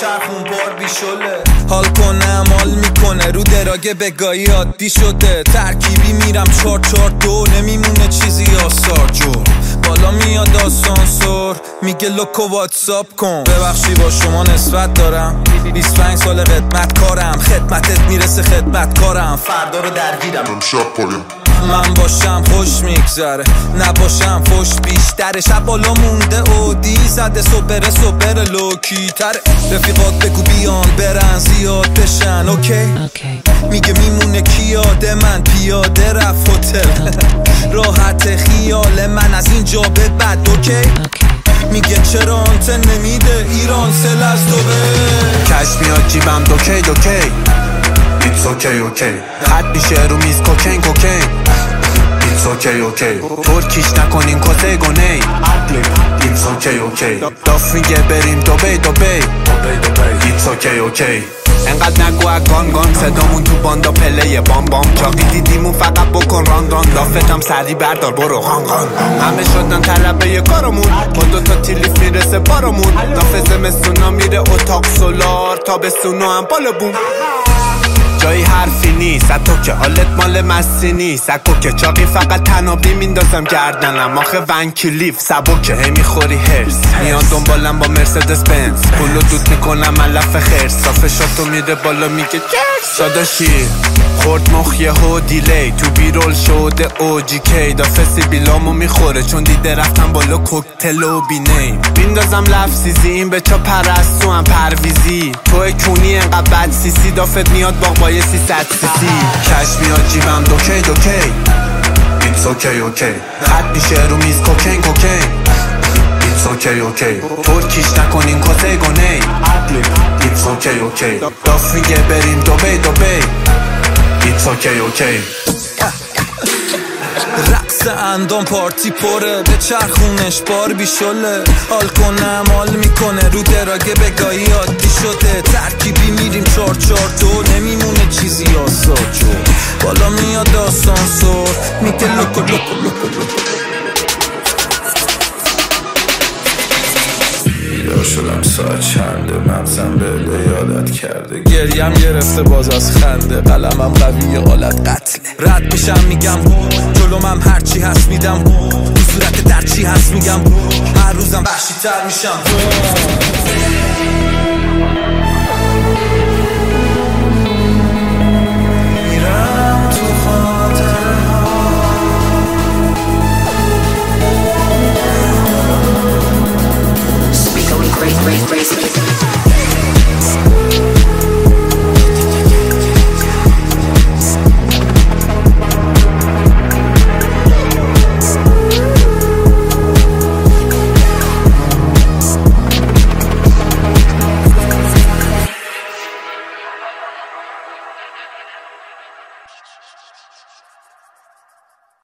چرخون بار بیشله. حال کنم حال میکنه رو دراگه بگاهی عادی شده. ترکیبی میرم 442 نمیمونه چیزی آثار جور. بالا میاد آسانسور میگه لوکو واتساپ کن. ببخشی با شما نسبت دارم 25 سال خدمت کارم. خدمتت میرسه خدمت کارم. فردا رو درگیرم امشب پایم. من باشم خوش میگذره نباشم خوش بیشتره. شب بالا مونده اودی زده صبر لوکی تره. رفیقات بگو بیان برن زیاد بشن اوکی. میگه میمونه کیاده من پیاده رفت هتل. راحت خیال من از اینجا به بعد اوکی. میگه چرا آنتن نمیده ایران سل از دوبه. کش میاد جیبم دوکی It's okay خط میشه رو میز کوکین It's okay ترکیش نکنین کزه گونه It's okay داف میگه بریم دوبی It's okay انقدر نگو گان صدامون تو باندا پله بام چاقی دیدیمون فقط بکن ران دافتم سری بردار برو غان همه شدن طلبه کارمون با 2 تا تیلیف میرسه بارمون. داف زمستونا میره اتاق سولار تا بستونو هم بالا بوم. جایی حرفی نیست تو که حالت مال مستی نیست. اکو که چاقی فقط تنابی میندازم گردنم. آخه ونکلیف سبکه هی میخوری هرس. میان دنبالم با مرسدس بنز پولو دود میکنم علف خرس. صافه شاتو میره بالا میگه جرس. داداشی خورد مخ یهو دیلی تو بیرول شده اوجی کی. دافه سیبیلامو میخوره چون دیده رفتم بالا کوکتل و بینی. بیندازم لفظیزی این به چا پرستو هم پرویزی. توی کونی انقدر بد سیسی دافت میاد باق با یه 300 سیسی. کش میاد جیبم دوکی It's okay خط میشه رو میز کوکین It's okay ترکیش نکنین کزه گونه It's okay داف میگه بریم دوبی It's okay رقص اندام پارتی پره به چرخونش بار بیشله. حال کنم حال میکنه رو دراگه بگاهی عادی شده. ترکیبی میریم 442 نمیمونه چیزی آسا جو. بالا میاد آسانسور میگه لوکو بیدار شدم ساعت چنده مغزم بله یادت کرده. گریم گرفته باز از خنده. قلمم قویه آلت قتله. رد میشم میگم جلومم هرچی هست میدم. تو صورت در چی هست میگم. هر روزم وحشی تر میشم.